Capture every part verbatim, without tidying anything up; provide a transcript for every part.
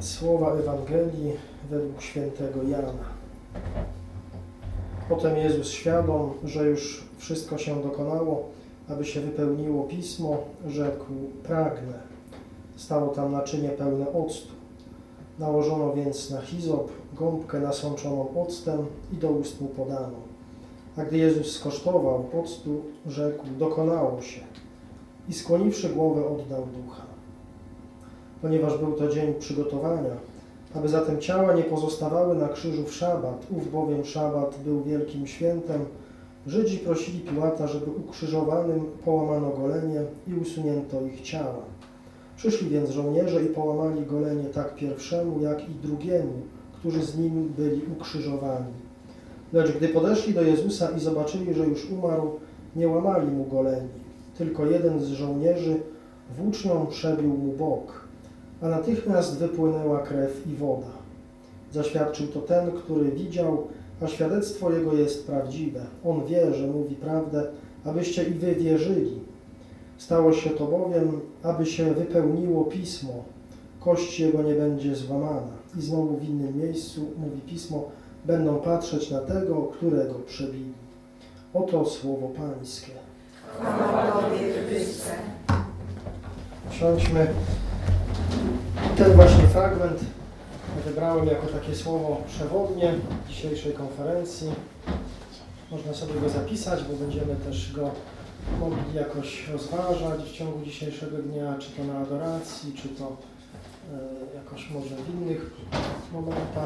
Słowa Ewangelii według świętego Jana. Potem Jezus, świadom, że już wszystko się dokonało, aby się wypełniło Pismo, rzekł: pragnę. Stało tam naczynie pełne octu. Nałożono więc na hizop gąbkę nasączoną octem i do ust mu podano. A gdy Jezus skosztował octu, rzekł: dokonało się. I skłoniwszy głowę, oddał ducha. Ponieważ był to dzień przygotowania, aby zatem ciała nie pozostawały na krzyżu w szabat, ów bowiem szabat był wielkim świętem, Żydzi prosili Piłata, żeby ukrzyżowanym połamano golenie i usunięto ich ciała. Przyszli więc żołnierze i połamali golenie tak pierwszemu, jak i drugiemu, którzy z nim byli ukrzyżowani. Lecz gdy podeszli do Jezusa i zobaczyli, że już umarł, nie łamali mu goleni. Tylko jeden z żołnierzy włócznią przebił mu bok, a natychmiast wypłynęła krew i woda. Zaświadczył to ten, który widział, a świadectwo jego jest prawdziwe. On wie, że mówi prawdę, abyście i wy wierzyli. Stało się to bowiem, aby się wypełniło Pismo. Kość jego nie będzie złamana. I znowu w innym miejscu, mówi Pismo, będą patrzeć na tego, którego przebili. Oto słowo Pańskie. Chwała Tobie, Chryste. Siądźmy. Ten właśnie fragment wybrałem jako takie słowo przewodnie dzisiejszej konferencji. Można sobie go zapisać, bo będziemy też go mogli jakoś rozważać w ciągu dzisiejszego dnia, czy to na adoracji, czy to e, jakoś może w innych momentach.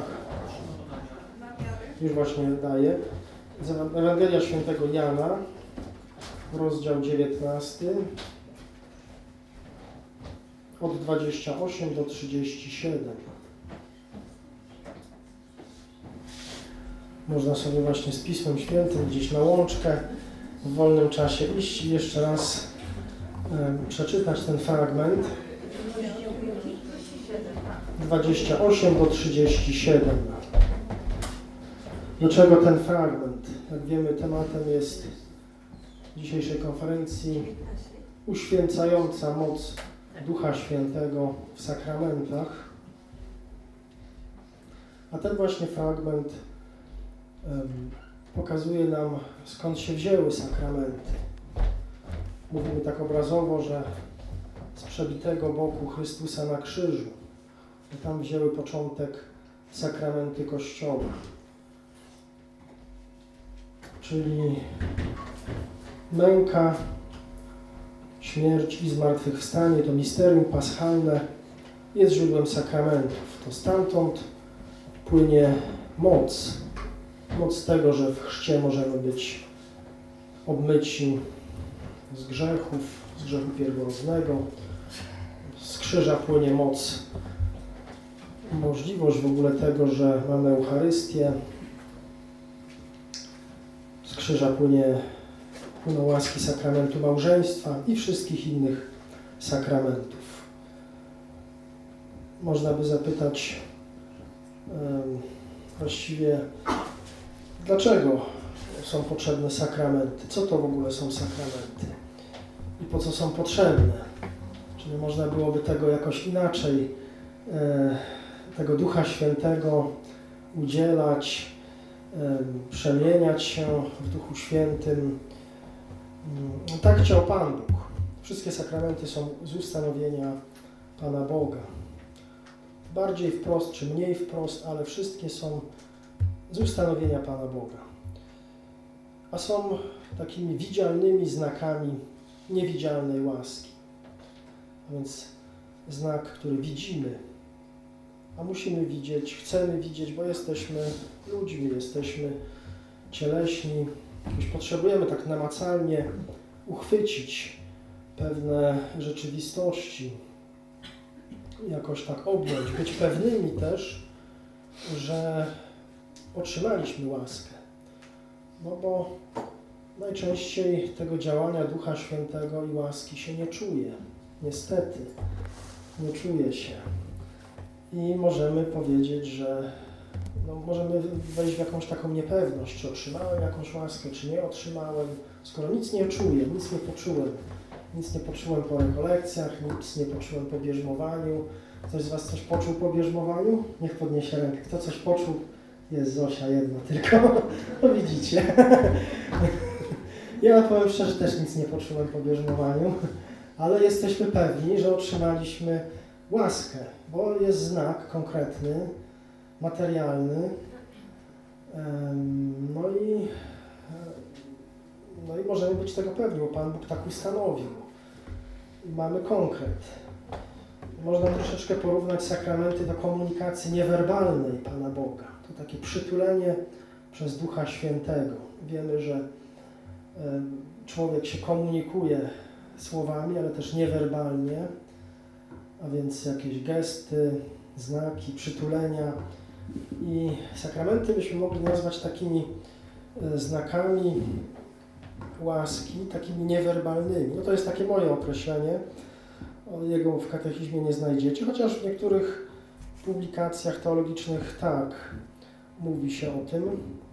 Już właśnie daję. Ewangelia świętego Jana, rozdział dziewiętnasty, od dwudziestego ósmego do trzydziestego siódmego. Można sobie właśnie z Pismem Świętym gdzieś na łączkę w wolnym czasie iść i jeszcze raz e, przeczytać ten fragment. dwudziesty ósmy do trzydziestego siódmego. Dlaczego ten fragment? Jak wiemy, tematem jest dzisiejszej konferencji uświęcająca moc Ducha Świętego w sakramentach. A ten właśnie fragment um, pokazuje nam, skąd się wzięły sakramenty. Mówimy tak obrazowo, że z przebitego boku Chrystusa na krzyżu, że tam wzięły początek sakramenty Kościoła. Czyli męka, śmierć i zmartwychwstanie, to misterium paschalne jest źródłem sakramentów. To stamtąd płynie moc. Moc tego, że w chrzcie możemy być obmyci z grzechów, z grzechu pierworodnego. Z krzyża płynie moc, możliwość w ogóle tego, że mamy Eucharystię. Z krzyża płynie, płyną łaski sakramentu małżeństwa i wszystkich innych sakramentów. Można by zapytać um, właściwie, dlaczego są potrzebne sakramenty? Co to w ogóle są sakramenty? I po co są potrzebne? Czy nie można byłoby tego jakoś inaczej, e, tego Ducha Świętego udzielać, e, przemieniać się w Duchu Świętym? E, tak chciał Pan Bóg. Wszystkie sakramenty są z ustanowienia Pana Boga. Bardziej wprost czy mniej wprost, ale wszystkie są z ustanowienia Pana Boga. A są takimi widzialnymi znakami niewidzialnej łaski. A więc znak, który widzimy, a musimy widzieć, chcemy widzieć, bo jesteśmy ludźmi, jesteśmy cieleśni. Już potrzebujemy tak namacalnie uchwycić pewne rzeczywistości, jakoś tak objąć, być pewnymi też, że otrzymaliśmy łaskę. No bo najczęściej tego działania Ducha Świętego i łaski się nie czuje. Niestety, nie czuje się. I możemy powiedzieć, że no, możemy wejść w jakąś taką niepewność, czy otrzymałem jakąś łaskę, czy nie otrzymałem, skoro nic nie czuję, nic nie poczułem. Nic nie poczułem po rekolekcjach, nic nie poczułem po bierzmowaniu, Ktoś z Was coś poczuł po bierzmowaniu? Niech podniesie rękę. Kto coś poczuł? Jest Zosia jedna tylko. No widzicie. Ja powiem szczerze, też nic nie poczułem po bierzmowaniu, ale jesteśmy pewni, że otrzymaliśmy łaskę, bo jest znak konkretny, materialny. No i, no i możemy być tego pewni, bo Pan Bóg tak ustanowił. I mamy konkret. Można troszeczkę porównać sakramenty do komunikacji niewerbalnej Pana Boga. To takie przytulenie przez Ducha Świętego. Wiemy, że człowiek się komunikuje słowami, ale też niewerbalnie, a więc jakieś gesty, znaki, przytulenia. I sakramenty byśmy mogli nazwać takimi znakami łaski, takimi niewerbalnymi. No to jest takie moje określenie. Jego w katechizmie nie znajdziecie, chociaż w niektórych publikacjach teologicznych tak mówi się o tym.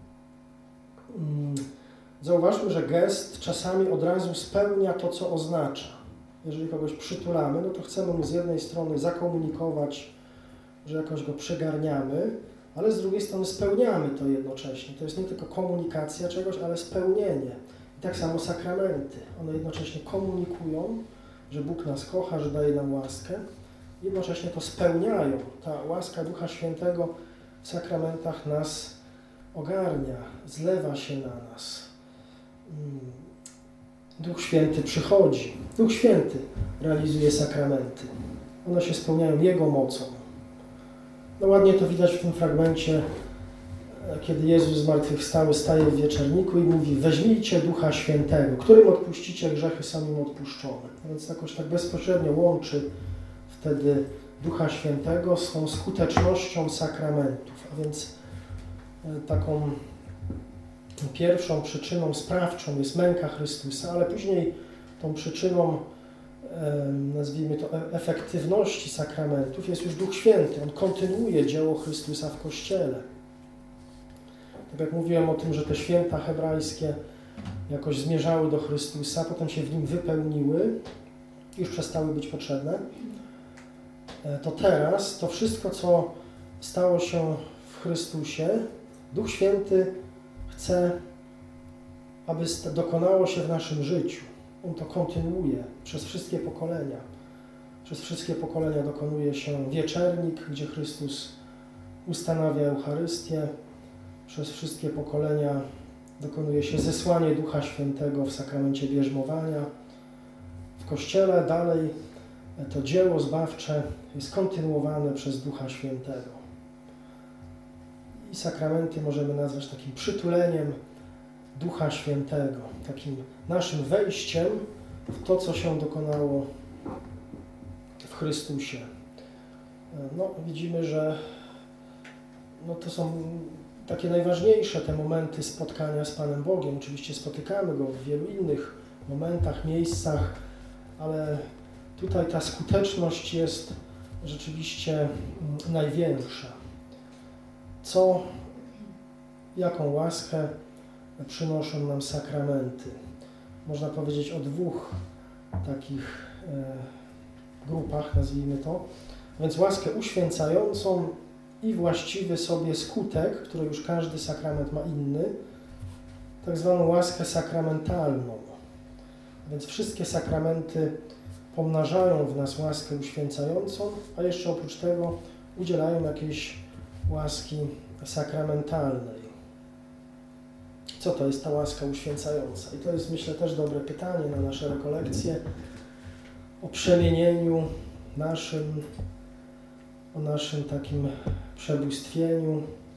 Zauważmy, że gest czasami od razu spełnia to, co oznacza. Jeżeli kogoś przytulamy, no to chcemy mu z jednej strony zakomunikować, że jakoś go przygarniamy, ale z drugiej strony spełniamy to jednocześnie. To jest nie tylko komunikacja czegoś, ale spełnienie. I tak samo sakramenty. One jednocześnie komunikują, że Bóg nas kocha, że daje nam łaskę. Jednocześnie to spełniają. Ta łaska Ducha Świętego w sakramentach nas ogarnia, zlewa się na nas. Duch Święty przychodzi. Duch Święty realizuje sakramenty. One się spełniają Jego mocą. No ładnie to widać w tym fragmencie, kiedy Jezus zmartwychwstały staje w wieczerniku i mówi: weźmijcie Ducha Świętego, którym odpuścicie grzechy, są im odpuszczone. A więc jakoś tak bezpośrednio łączy wtedy Ducha Świętego z tą skutecznością sakramentów. A więc taką pierwszą przyczyną sprawczą jest męka Chrystusa, ale później tą przyczyną, nazwijmy to, efektywności sakramentów jest już Duch Święty. On kontynuuje dzieło Chrystusa w Kościele. Tak jak mówiłem o tym, że te święta hebrajskie jakoś zmierzały do Chrystusa, potem się w nim wypełniły, już przestały być potrzebne, to teraz to wszystko, co stało się w Chrystusie, Duch Święty chce, aby dokonało się w naszym życiu. On to kontynuuje przez wszystkie pokolenia. Przez wszystkie pokolenia dokonuje się wieczernik, gdzie Chrystus ustanawia Eucharystię. Przez wszystkie pokolenia dokonuje się zesłanie Ducha Świętego w sakramencie bierzmowania. W Kościele dalej to dzieło zbawcze jest kontynuowane przez Ducha Świętego. I sakramenty możemy nazwać takim przytuleniem Ducha Świętego, takim naszym wejściem w to, co się dokonało w Chrystusie. No, widzimy, że no, to są takie najważniejsze te momenty spotkania z Panem Bogiem. Oczywiście spotykamy Go w wielu innych momentach, miejscach, ale tutaj ta skuteczność jest rzeczywiście największa. Co, jaką łaskę przynoszą nam sakramenty? Można powiedzieć o dwóch takich e, grupach, nazwijmy to. A więc łaskę uświęcającą i właściwy sobie skutek, który już każdy sakrament ma inny, tak zwaną łaskę sakramentalną. A więc wszystkie sakramenty pomnażają w nas łaskę uświęcającą, a jeszcze oprócz tego udzielają jakiejś łaski sakramentalnej. Co to jest ta łaska uświęcająca? I to jest, myślę, też dobre pytanie na nasze rekolekcje o przemienieniu naszym, o naszym takim przebóstwieniu.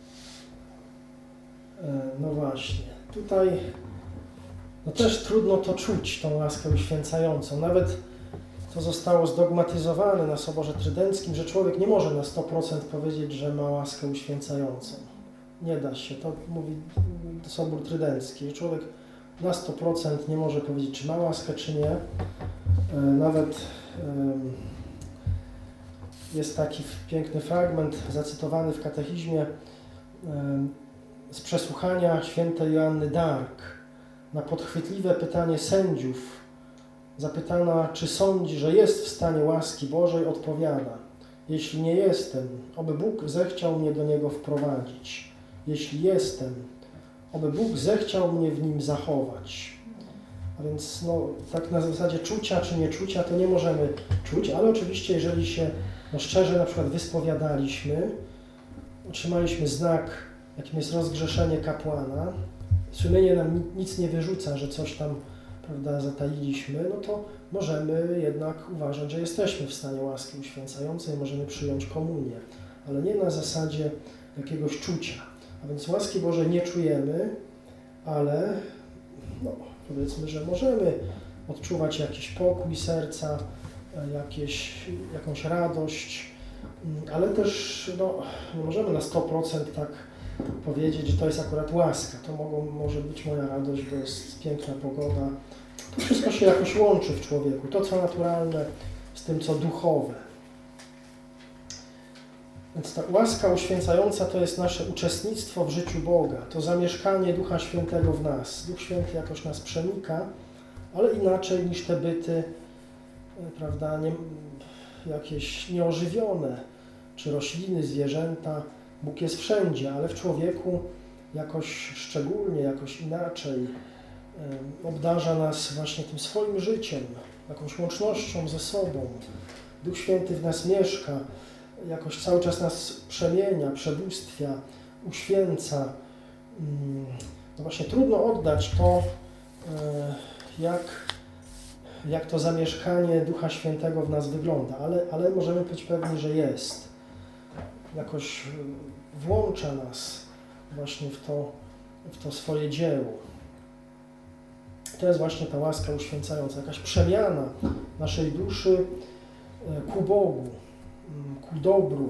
No właśnie, tutaj no też trudno to czuć, tą łaskę uświęcającą. Nawet to zostało zdogmatyzowane na Soborze Trydenckim, że człowiek nie może na sto procent powiedzieć, że ma łaskę uświęcającą. Nie da się. To mówi Sobór Trydencki, że człowiek na sto procent nie może powiedzieć, czy ma łaskę, czy nie. Nawet jest taki piękny fragment zacytowany w katechizmie z przesłuchania świętej Joanny d'Arc na podchwytliwe pytanie sędziów. Zapytana, czy sądzi, że jest w stanie łaski Bożej, odpowiada: Jeśli nie jestem, oby Bóg zechciał mnie do Niego wprowadzić. Jeśli jestem, oby Bóg zechciał mnie w Nim zachować. A więc no, tak na zasadzie czucia czy nieczucia to nie możemy czuć, ale oczywiście jeżeli się no, szczerze na przykład wyspowiadaliśmy, otrzymaliśmy znak, jakim jest rozgrzeszenie kapłana, sumienie nam nic nie wyrzuca, że coś tam, prawda, zatailiśmy, no to możemy jednak uważać, że jesteśmy w stanie łaski uświęcającej, możemy przyjąć komunię, ale nie na zasadzie jakiegoś czucia. A więc łaski Bożej nie czujemy, ale no, powiedzmy, że możemy odczuwać jakiś pokój serca, jakieś, jakąś radość, ale też no, nie możemy na sto procent tak powiedzieć, że to jest akurat łaska. To mogą, może być moja radość, bo jest piękna pogoda. To wszystko się jakoś łączy w człowieku. To, co naturalne z tym, co duchowe. Więc ta łaska uświęcająca to jest nasze uczestnictwo w życiu Boga. To zamieszkanie Ducha Świętego w nas. Duch Święty jakoś nas przenika, ale inaczej niż te byty, prawda, nie, jakieś nieożywione, czy rośliny, zwierzęta. Bóg jest wszędzie, ale w człowieku jakoś szczególnie, jakoś inaczej obdarza nas właśnie tym swoim życiem, jakąś łącznością ze sobą. Duch Święty w nas mieszka, jakoś cały czas nas przemienia, przebóstwia, uświęca. No właśnie trudno oddać to, jak, jak to zamieszkanie Ducha Świętego w nas wygląda, ale, ale możemy być pewni, że jest. Jakoś włącza nas właśnie w to, w to swoje dzieło. To jest właśnie ta łaska uświęcająca, jakaś przemiana naszej duszy ku Bogu, ku dobru,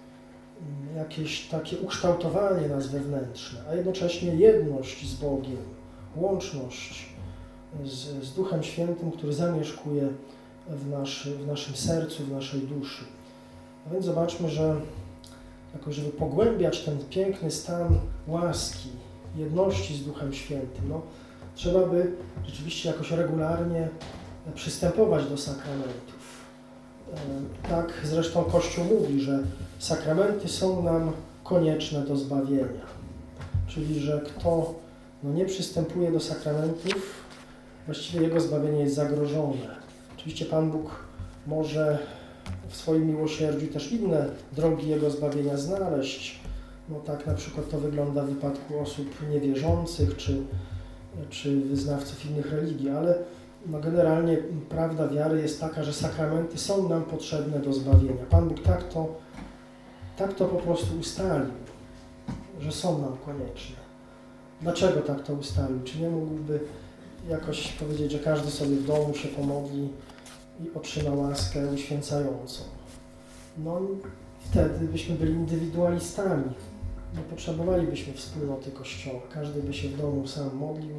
jakieś takie ukształtowanie nas wewnętrzne, a jednocześnie jedność z Bogiem, łączność z, z Duchem Świętym, który zamieszkuje w, naszy, w naszym sercu, w naszej duszy. A więc zobaczmy, że jakoś, żeby pogłębiać ten piękny stan łaski, jedności z Duchem Świętym, no, trzeba by rzeczywiście jakoś regularnie przystępować do sakramentów. Tak zresztą Kościół mówi, że sakramenty są nam konieczne do zbawienia. Czyli, że kto no, nie przystępuje do sakramentów, właściwie jego zbawienie jest zagrożone. Oczywiście Pan Bóg może w swoim miłosierdziu też inne drogi Jego zbawienia znaleźć. No tak na przykład to wygląda w wypadku osób niewierzących czy, czy wyznawców innych religii, ale no generalnie prawda wiary jest taka, że sakramenty są nam potrzebne do zbawienia. Pan Bóg tak to, tak to po prostu ustalił, że są nam konieczne. Dlaczego tak to ustalił? Czy nie mógłby jakoś powiedzieć, że każdy sobie w domu się pomodli i otrzyma łaskę uświęcającą? No wtedy byśmy byli indywidualistami. Nie potrzebowalibyśmy wspólnoty Kościoła. Każdy by się w domu sam modlił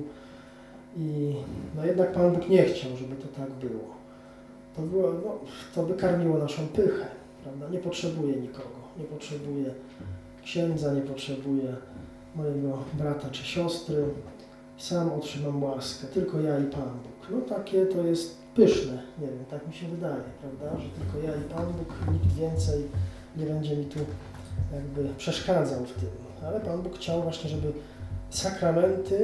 i no jednak Pan Bóg nie chciał, żeby to tak było. To, było, no, to by karmiło naszą pychę, prawda? Nie potrzebuję nikogo. Nie potrzebuję księdza, nie potrzebuję mojego brata czy siostry. Sam otrzymam łaskę, tylko ja i Pan Bóg. No takie to jest pyszne, nie wiem, tak mi się wydaje, prawda, że tylko ja i Pan Bóg, nikt więcej nie będzie mi tu jakby przeszkadzał w tym. Ale Pan Bóg chciał właśnie, żeby sakramenty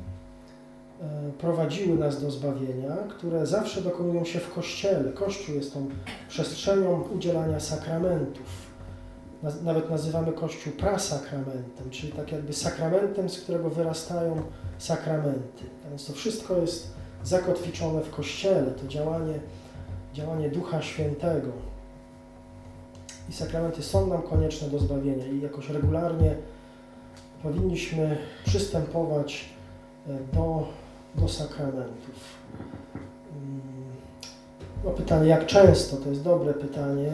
prowadziły nas do zbawienia, które zawsze dokonują się w Kościele. Kościół jest tą przestrzenią udzielania sakramentów. Nawet nazywamy Kościół prasakramentem, czyli tak jakby sakramentem, z którego wyrastają sakramenty. A więc to wszystko jest zakotwiczone w Kościele, to działanie, działanie Ducha Świętego. I sakramenty są nam konieczne do zbawienia i jakoś regularnie powinniśmy przystępować do, do sakramentów. No pytanie, jak często? To jest dobre pytanie.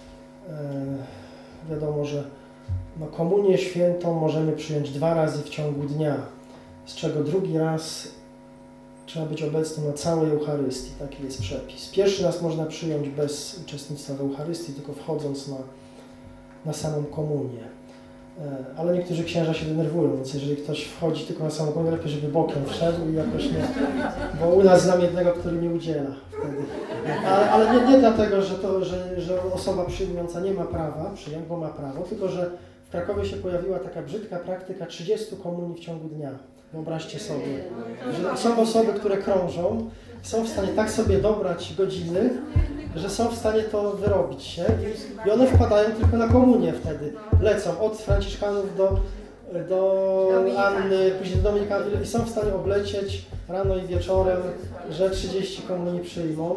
Wiadomo, że no, komunię świętą możemy przyjąć dwa razy w ciągu dnia, z czego drugi raz trzeba być obecnym na całej Eucharystii. Taki jest przepis. Pierwszy raz można przyjąć bez uczestnictwa w Eucharystii, tylko wchodząc na, na samą komunię. Ale niektórzy księża się denerwują, więc jeżeli ktoś wchodzi tylko na samą komunię, lepiej, żeby bokiem wszedł i jakoś nie... Bo u nas znam jednego, który nie udziela wtedy. Ale, ale nie, nie dlatego, że, to, że, że osoba przyjmująca nie ma prawa przyjąć, bo ma prawo, tylko że w Krakowie się pojawiła taka brzydka praktyka trzydziestu komunii w ciągu dnia. Wyobraźcie sobie, że są osoby, które krążą, są w stanie tak sobie dobrać godziny, że są w stanie to wyrobić się i one wpadają tylko na komunię wtedy. Lecą od Franciszkanów do, do Anny, później do Dominikanów i są w stanie oblecieć rano i wieczorem, że trzydzieści komunii przyjmą.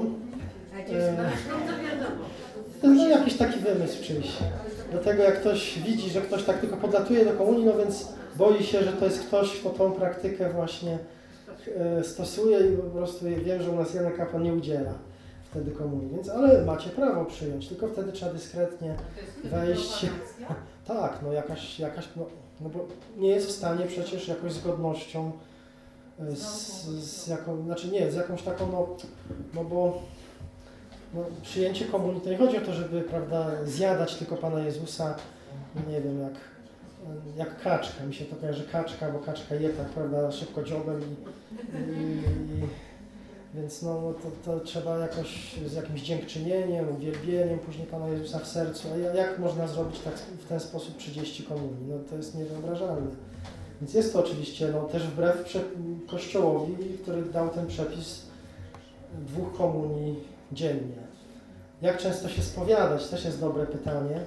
To jest jakiś taki wymysł czyjś. Do tego jak ktoś widzi, że ktoś tak tylko podlatuje do komunii, no więc boi się, że to jest ktoś, kto tą praktykę właśnie stosuje i po prostu wiem, że u nas Janek Kapłan nie udziela wtedy komunii, więc ale macie prawo przyjąć, tylko wtedy trzeba dyskretnie wejść. Tak, no jakaś, jakaś no, no bo nie jest w stanie przecież jakoś z godnością, z, z jaką, znaczy nie, z jakąś taką, no, no bo no, przyjęcie komunii to nie chodzi o to, żeby, prawda, zjadać tylko Pana Jezusa, nie wiem, jak, jak kaczka, mi się to kojarzy kaczka, bo kaczka je tak, prawda, szybko dziobem i, i, i więc no, no to, to trzeba jakoś z jakimś dziękczynieniem, uwielbieniem później Pana Jezusa w sercu. A jak można zrobić tak, w ten sposób trzydzieści komunii? No to jest niewyobrażalne. Więc jest to oczywiście no, też wbrew Kościołowi, który dał ten przepis dwóch komunii dziennie. Jak często się spowiadać? Też jest dobre pytanie.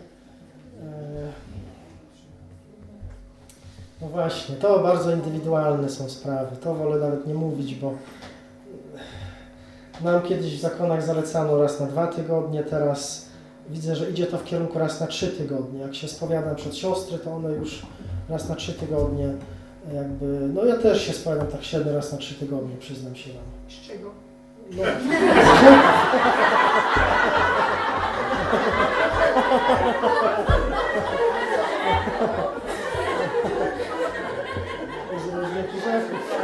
No właśnie, to bardzo indywidualne są sprawy. To wolę nawet nie mówić, bo nam kiedyś w zakonach zalecano raz na dwa tygodnie, teraz widzę, że idzie to w kierunku raz na trzy tygodnie. Jak się spowiadam przed siostry, to one już raz na trzy tygodnie jakby, no ja też się spowiadam tak średnio raz na trzy tygodnie, przyznam się wam. Z czego? No. Z różnych grzechów.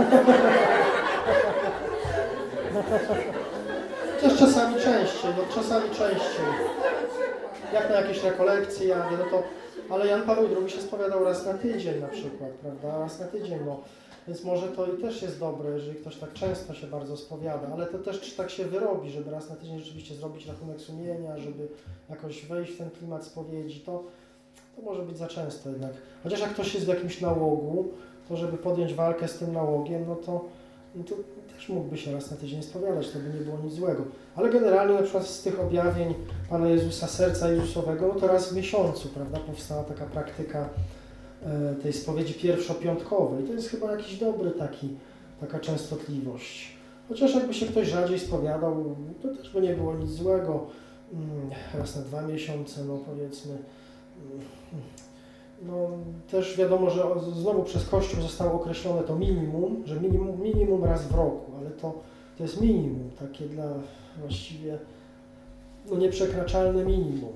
Też czasami częściej, no czasami częściej. Jak na jakieś rekolekcje jadę, no to... Ale Jan Paweł drugi się spowiadał raz na tydzień na przykład, prawda? Raz na tydzień, no. Więc może to i też jest dobre, jeżeli ktoś tak często się bardzo spowiada, ale to też czy tak się wyrobi, żeby raz na tydzień rzeczywiście zrobić rachunek sumienia, żeby jakoś wejść w ten klimat spowiedzi, to, to może być za często jednak. Chociaż jak ktoś jest w jakimś nałogu, to żeby podjąć walkę z tym nałogiem, no to, no to też mógłby się raz na tydzień spowiadać, to by nie było nic złego. Ale generalnie na przykład z tych objawień Pana Jezusa, serca Jezusowego, no to raz w miesiącu, prawda, powstała taka praktyka e, tej spowiedzi pierwszopiątkowej. To jest chyba jakiś dobry taki, taka częstotliwość. Chociaż jakby się ktoś rzadziej spowiadał, to też by nie było nic złego. Mm, raz na dwa miesiące, no powiedzmy. Mm, No, też wiadomo, że znowu przez Kościół zostało określone to minimum, że minimum, minimum raz w roku, ale to, to jest minimum, takie dla właściwie no, nieprzekraczalne minimum.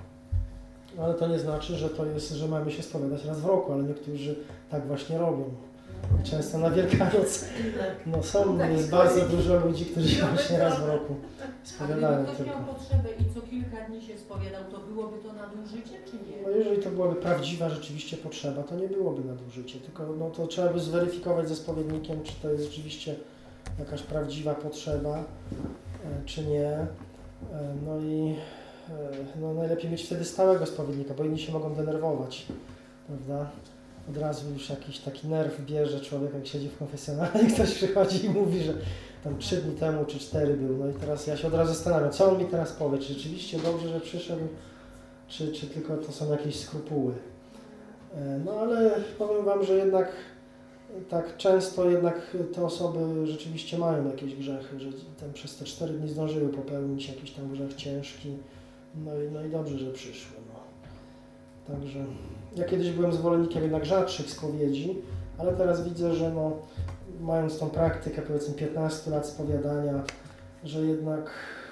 Ale to nie znaczy, że to jest, że mamy się spowiadać raz w roku, ale niektórzy tak właśnie robią. Często na Wielkanoc no, są, jest bardzo dużo ludzi, którzy się właśnie raz w roku spowiadają. A gdyby ktoś miał potrzebę i co kilka dni się spowiadał, to byłoby to nadużycie, czy nie? No jeżeli to byłaby prawdziwa rzeczywiście potrzeba, to nie byłoby nadużycie, tylko no, to trzeba by zweryfikować ze spowiednikiem, czy to jest rzeczywiście jakaś prawdziwa potrzeba, e, czy nie. E, no i e, no, najlepiej mieć wtedy stałego spowiednika, bo inni się mogą denerwować, prawda? Od razu już jakiś taki nerw bierze człowiek, jak siedzi w konfesjonale i ktoś przychodzi i mówi, że tam trzy dni temu czy cztery był. No i teraz ja się od razu zastanawiam, co on mi teraz powie, czy rzeczywiście dobrze, że przyszedł, czy, czy tylko to są jakieś skrupuły. No ale powiem wam, że jednak tak często jednak te osoby rzeczywiście mają jakieś grzechy, że tam przez te cztery dni zdążyły popełnić jakiś tam grzech ciężki. No i, no i dobrze, że przyszły. No. Także ja kiedyś byłem zwolennikiem jednak rzadszych spowiedzi, ale teraz widzę, że no, mając tą praktykę powiedzmy piętnaście lat spowiadania, że jednak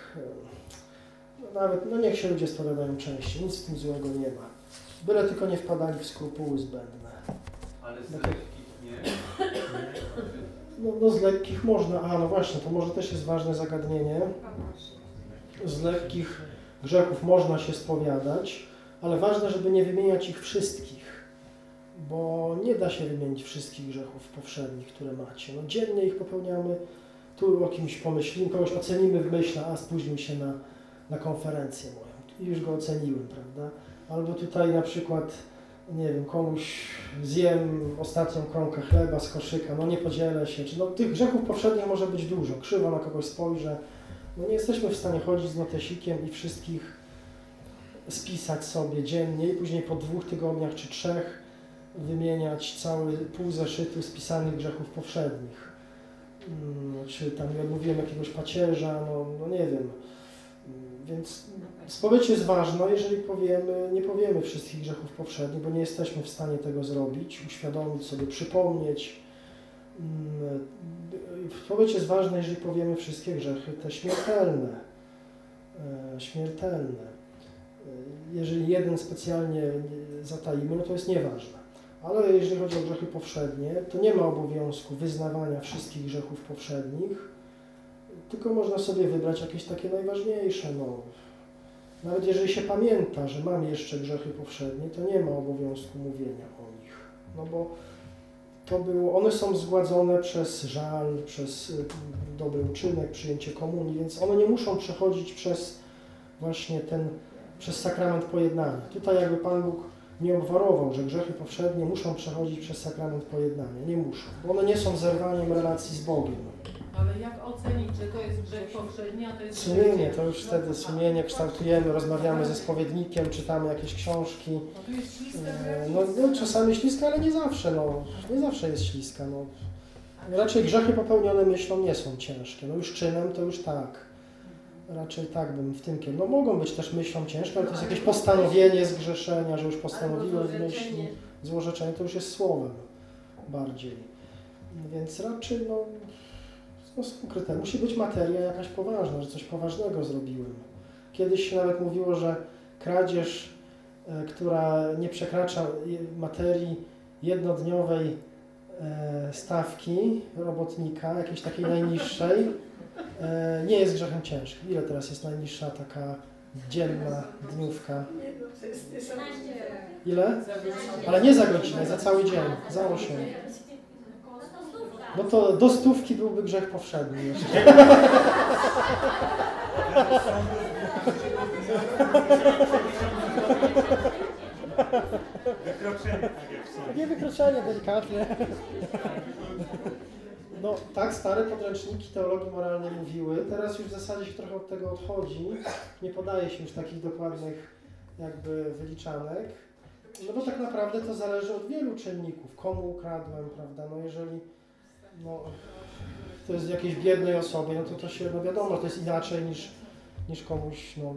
no, nawet, no niech się ludzie spowiadają częściej, nic w tym złego nie ma. Byle tylko nie wpadali w skrupuły zbędne. Ale z No, lekkich nie? no, no z lekkich można, a no właśnie, to może też jest ważne zagadnienie. Z lekkich grzechów można się spowiadać, ale ważne, żeby nie wymieniać ich wszystkich, bo nie da się wymienić wszystkich grzechów powszednich, które macie. No, dziennie ich popełniamy tu o kimś pomyślimy, kogoś ocenimy w myślach, a spóźnił się na, na konferencję moją i już go oceniłem, prawda? Albo tutaj na przykład, nie wiem, komuś zjem ostatnią kromkę chleba z koszyka, no nie podzielę się, czy no tych grzechów powszednich może być dużo, krzywo na kogoś spojrzę, no nie jesteśmy w stanie chodzić z notesikiem i wszystkich spisać sobie dziennie i później po dwóch tygodniach czy trzech wymieniać cały pół zeszytu spisanych grzechów powszednich. Hmm, czy tam ja mówiłem jakiegoś pacierza, no, no nie wiem. Więc spowiedź jest ważna, jeżeli powiemy, nie powiemy wszystkich grzechów powszednich, bo nie jesteśmy w stanie tego zrobić, uświadomić sobie, przypomnieć. Spowiedź jest ważna, jeżeli powiemy wszystkie grzechy, te śmiertelne. Śmiertelne. Jeżeli jeden specjalnie zataimy, no to jest nieważne. Ale jeżeli chodzi o grzechy powszednie, to nie ma obowiązku wyznawania wszystkich grzechów powszednich, tylko można sobie wybrać jakieś takie najważniejsze. No. Nawet jeżeli się pamięta, że mam jeszcze grzechy powszednie, to nie ma obowiązku mówienia o nich. No bo to było, one są zgładzone przez żal, przez dobry uczynek, przyjęcie komunii, więc one nie muszą przechodzić przez właśnie ten, przez sakrament pojednania. Tutaj jakby Pan Bóg nie obwarował, że grzechy powszednie muszą przechodzić przez sakrament pojednania. Nie muszą, bo one nie są zerwaniem relacji z Bogiem. Ale jak ocenić, że to jest grzech powszedni, a to jest Sumienie, to już wtedy sumienie kształtujemy, rozmawiamy ze spowiednikiem, czytamy jakieś książki. No tu jest śliska No, no czasami śliska, ale nie zawsze, no. Nie zawsze jest śliska, no. Raczej grzechy popełnione myślą nie są ciężkie. No już czynem to już tak. Raczej tak bym w tym kierunku. No mogą być też myślą ciężkie, ale to jest jakieś postanowienie zgrzeszenia, że już postanowiłem w myśli. Złorzeczenie to już jest słowem bardziej. Więc raczej no, no są kryteria. Musi być materia jakaś poważna, że coś poważnego zrobiłem. Kiedyś się nawet mówiło, że kradzież, e, która nie przekracza materii jednodniowej e, stawki robotnika, jakiejś takiej najniższej, e, nie jest grzechem ciężkim. Ile teraz jest najniższa taka dzienna dniówka? Ile? Ale nie za godzinę, za cały dzień, za osiem. No to do stówki byłby grzech powszedni. Wykroczenie, tak jak w sądzie. Nie wykroczenie, delikatnie. No tak stare podręczniki teologii moralnej mówiły. Teraz już w zasadzie się trochę od tego odchodzi. Nie podaje się już takich dokładnych jakby wyliczanek. No bo tak naprawdę to zależy od wielu czynników. Komu ukradłem, prawda? No jeżeli no, to jest jakiejś biednej osobie, no to to się, no wiadomo, to jest inaczej niż, niż komuś, no...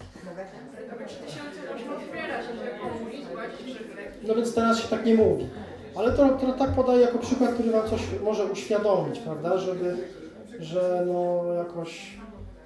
No więc teraz się tak nie mówi. Ale to, to tak podaję jako przykład, który Wam coś może uświadomić, prawda, żeby, że no jakoś,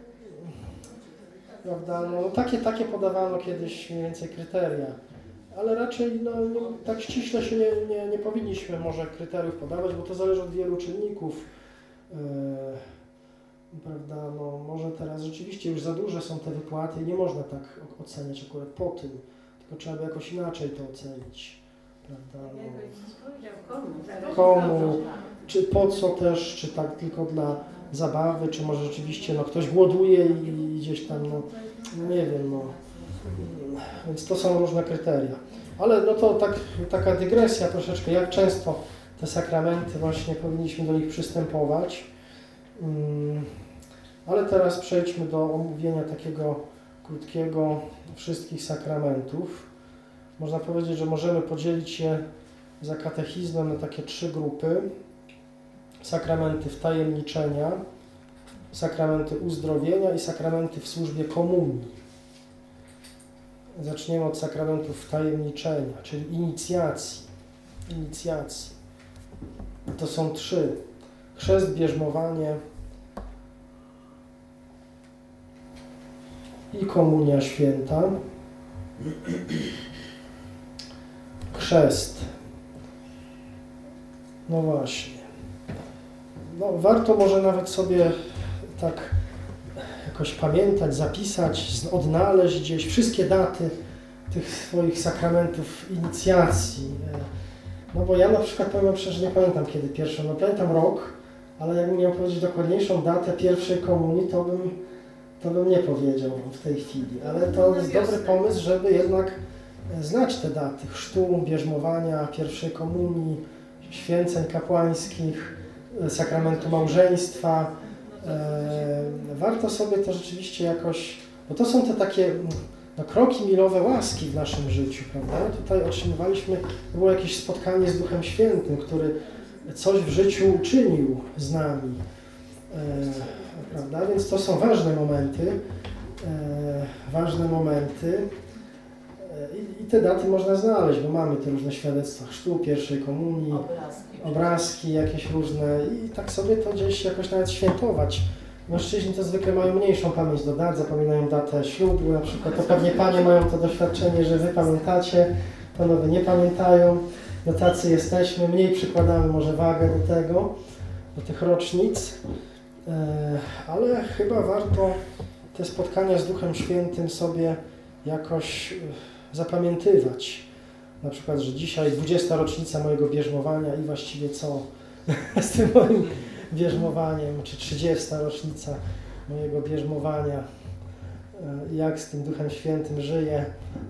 prawda, no takie, takie podawano kiedyś mniej więcej kryteria. Ale raczej no, no, tak ściśle się nie, nie, nie powinniśmy może kryteriów podawać, bo to zależy od wielu czynników. Yy, prawda, no, może teraz rzeczywiście już za duże są te wypłaty i nie można tak oceniać akurat po tym, tylko trzeba by jakoś inaczej to ocenić. Prawda, no. Komu, czy po co też, czy tak tylko dla zabawy, czy może rzeczywiście no, ktoś głoduje i gdzieś tam, no, nie wiem, no. Więc to są różne kryteria. Ale no to tak, taka dygresja troszeczkę, jak często te sakramenty właśnie powinniśmy do nich przystępować. Um, ale teraz przejdźmy do omówienia takiego krótkiego wszystkich sakramentów. Można powiedzieć, że możemy podzielić je za katechizmem na takie trzy grupy. Sakramenty wtajemniczenia, sakramenty uzdrowienia i sakramenty w służbie komunii. Zaczniemy od sakramentów wtajemniczenia, czyli inicjacji. Inicjacji. To są trzy. Chrzest, bierzmowanie i komunia święta. Chrzest. No właśnie. No, warto może nawet sobie tak jakoś pamiętać, zapisać, odnaleźć gdzieś wszystkie daty tych swoich sakramentów inicjacji. No bo ja na przykład powiem szczerze, nie pamiętam kiedy pierwszy, no pamiętam rok, ale jakbym miał powiedzieć dokładniejszą datę pierwszej komunii, to bym, to bym nie powiedział w tej chwili. Ale to jest dobry pomysł, żeby jednak znać te daty chrztu, bierzmowania, pierwszej komunii, święceń kapłańskich, sakramentu małżeństwa. Warto sobie to rzeczywiście jakoś, bo to są te takie no, kroki milowe łaski w naszym życiu, prawda? Tutaj otrzymywaliśmy, było jakieś spotkanie z Duchem Świętym, który coś w życiu uczynił z nami, e, prawda? Więc to są ważne momenty, e, ważne momenty e, i, i te daty można znaleźć, bo mamy te różne świadectwa chrztu, pierwszej komunii, Obrazki. obrazki jakieś różne i tak sobie to gdzieś jakoś nawet świętować. Mężczyźni to zwykle mają mniejszą pamięć do dat, zapominają datę ślubu na przykład, to pewnie panie mają to doświadczenie, że wy pamiętacie, panowie nie pamiętają, no tacy jesteśmy, mniej przykładamy może wagę do tego, do tych rocznic, ale chyba warto te spotkania z Duchem Świętym sobie jakoś zapamiętywać. Na przykład, że dzisiaj dwudziesta rocznica mojego bierzmowania i właściwie co z tym moim bierzmowaniem, czy trzydziesta rocznica mojego bierzmowania, jak z tym Duchem Świętym żyję.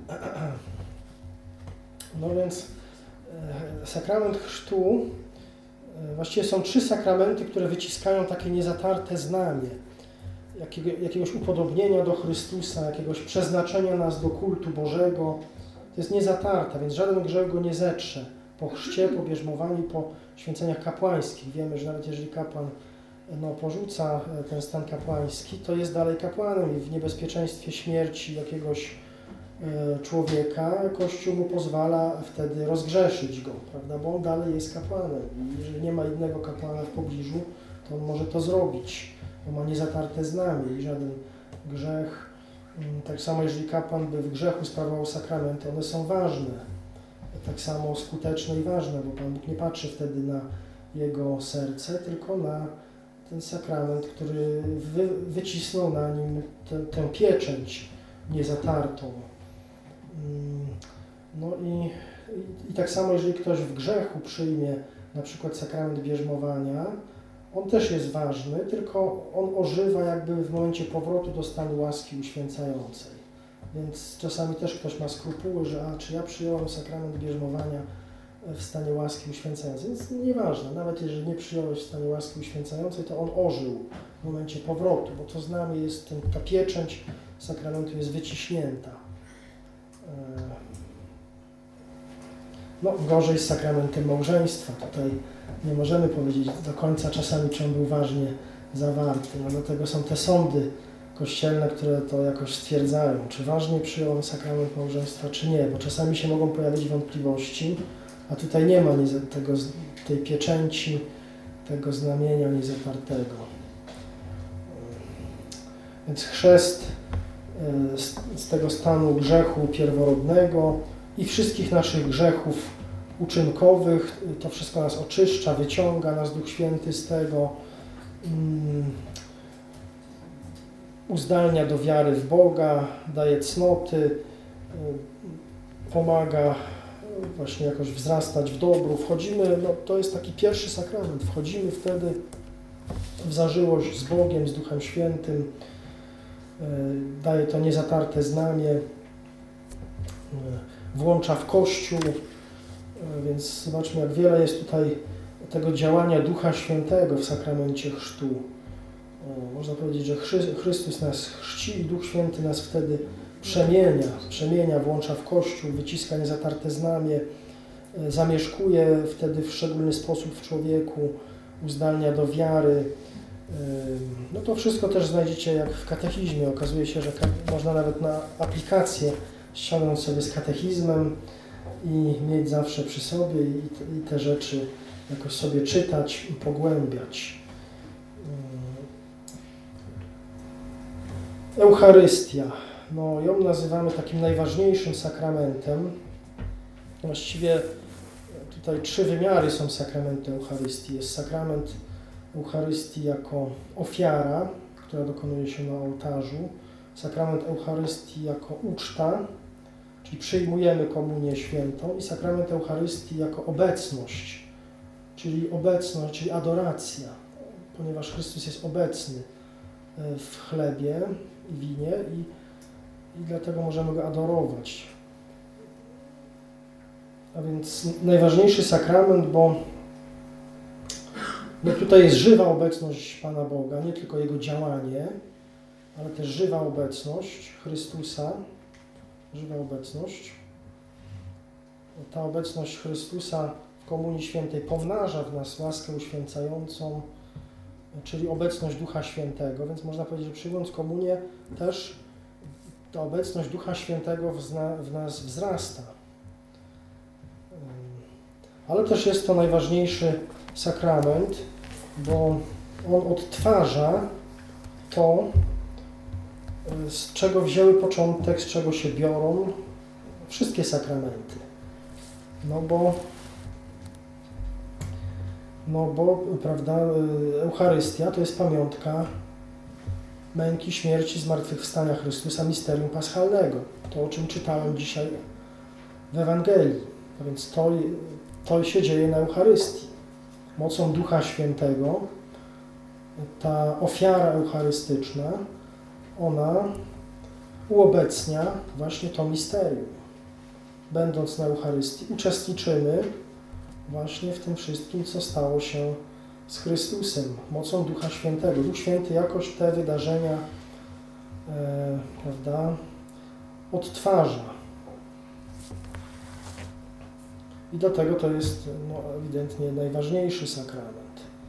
No więc sakrament chrztu, właściwie są trzy sakramenty, które wyciskają takie niezatarte znamie jakiego, jakiegoś upodobnienia do Chrystusa, jakiegoś przeznaczenia nas do kultu Bożego. To jest niezatarta, więc żaden grzech go nie zetrze. Po chrzcie, po bierzmowaniu, po święceniach kapłańskich. Wiemy, że nawet jeżeli kapłan no, porzuca ten stan kapłański, to jest dalej kapłanem i w niebezpieczeństwie śmierci jakiegoś e, człowieka Kościół mu pozwala wtedy rozgrzeszyć go, prawda? Bo on dalej jest kapłanem i jeżeli nie ma innego kapłana w pobliżu, to on może to zrobić, bo ma niezatarte znamie i żaden grzech. Tak samo jeżeli kapłan by w grzechu sprawował sakramenty, one są ważne. Tak samo skuteczne i ważne, bo Pan Bóg nie patrzy wtedy na jego serce, tylko na ten sakrament, który wy, wycisnął na nim tę, tę pieczęć niezatartą. No i, i, i tak samo jeżeli ktoś w grzechu przyjmie na przykład sakrament bierzmowania, on też jest ważny, tylko on ożywa jakby w momencie powrotu do stanu łaski uświęcającej. Więc czasami też ktoś ma skrupuły, że a czy ja przyjąłem sakrament bierzmowania w stanie łaski uświęcającej. Więc nieważne, nawet jeżeli nie przyjąłeś w stanie łaski uświęcającej, to on ożył w momencie powrotu, bo to znamie jest, ten, ta pieczęć sakramentu jest wyciśnięta. No, gorzej z sakramentem małżeństwa. Tutaj nie możemy powiedzieć do końca czasami, czy on był ważnie zawarty. No, dlatego są te sądy kościelne, które to jakoś stwierdzają, czy ważnie przyjąłem sakrament małżeństwa, czy nie, bo czasami się mogą pojawić wątpliwości, a tutaj nie ma tego, tej pieczęci, tego znamienia niezatartego. Więc chrzest z, z tego stanu grzechu pierworodnego i wszystkich naszych grzechów uczynkowych, to wszystko nas oczyszcza, wyciąga nas Duch Święty z tego, um, uzdalnia do wiary w Boga, daje cnoty, pomaga właśnie jakoś wzrastać w dobru. Wchodzimy, no to jest taki pierwszy sakrament, wchodzimy wtedy w zażyłość z Bogiem, z Duchem Świętym, daje to niezatarte znamie, włącza w Kościół, więc zobaczmy, jak wiele jest tutaj tego działania Ducha Świętego w sakramencie chrztu. Można powiedzieć, że Chrystus nas chrzci i Duch Święty nas wtedy przemienia, przemienia, włącza w Kościół, wyciska niezatarte znamie, zamieszkuje wtedy w szczególny sposób w człowieku, uzdalnia do wiary. No to wszystko też znajdziecie jak w katechizmie. Okazuje się, że można nawet na aplikację ściągnąć sobie z katechizmem i mieć zawsze przy sobie i te rzeczy jakoś sobie czytać i pogłębiać. Eucharystia. No, ją nazywamy takim najważniejszym sakramentem. Właściwie tutaj trzy wymiary są sakramentu Eucharystii. Jest sakrament Eucharystii jako ofiara, która dokonuje się na ołtarzu. Sakrament Eucharystii jako uczta, czyli przyjmujemy komunię świętą. I sakrament Eucharystii jako obecność, czyli obecność, czyli adoracja. ponieważ Chrystus jest obecny w chlebie i winie i, i dlatego możemy Go adorować. A więc najważniejszy sakrament, bo no tutaj jest żywa obecność Pana Boga, nie tylko Jego działanie, ale też żywa obecność Chrystusa, żywa obecność. Ta obecność Chrystusa w Komunii Świętej pomnaża w nas łaskę uświęcającą, czyli obecność Ducha Świętego, więc można powiedzieć, że przyjmując komunię też ta obecność Ducha Świętego w nas wzrasta. Ale też jest to najważniejszy sakrament, bo on odtwarza to, z czego wzięły początek, z czego się biorą wszystkie sakramenty. No bo, no bo, prawda, Eucharystia to jest pamiątka męki, śmierci, zmartwychwstania Chrystusa, misterium paschalnego. To, o czym czytałem dzisiaj w Ewangelii. A więc to, to się dzieje na Eucharystii. Mocą Ducha Świętego ta ofiara eucharystyczna, ona uobecnia właśnie to misterium. Będąc na Eucharystii, uczestniczymy właśnie w tym wszystkim, co stało się z Chrystusem, mocą Ducha Świętego. Duch Święty jakoś te wydarzenia e, prawda, odtwarza. I dlatego to jest no, ewidentnie najważniejszy sakrament.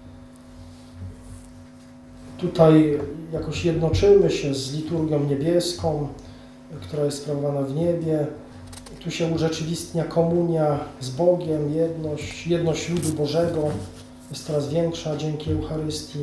Tutaj jakoś jednoczymy się z liturgią niebieską, która jest sprawowana w niebie. Tu się urzeczywistnia komunia z Bogiem, jedność, jedność ludu Bożego jest coraz większa dzięki Eucharystii.